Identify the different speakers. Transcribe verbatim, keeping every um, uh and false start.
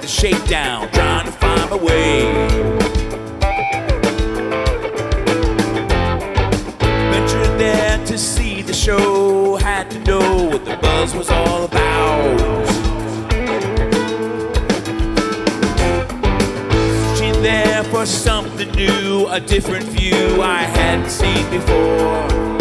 Speaker 1: the shakedown, trying to find my way. Ventured there to see the show, had to know what the buzz was all about. Searching there for something new, a different view I hadn't seen before.